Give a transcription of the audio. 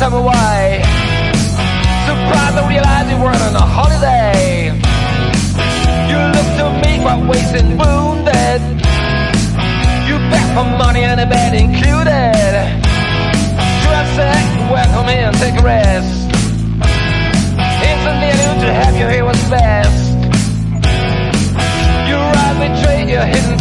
time away. Surprised to realize you weren't on a holiday. You look to me quite wasted, wounded. You beg for money and a bed included. Should I say, welcome in, take a rest. Instantly I knew to have you here was best. You rather betrayed your hidden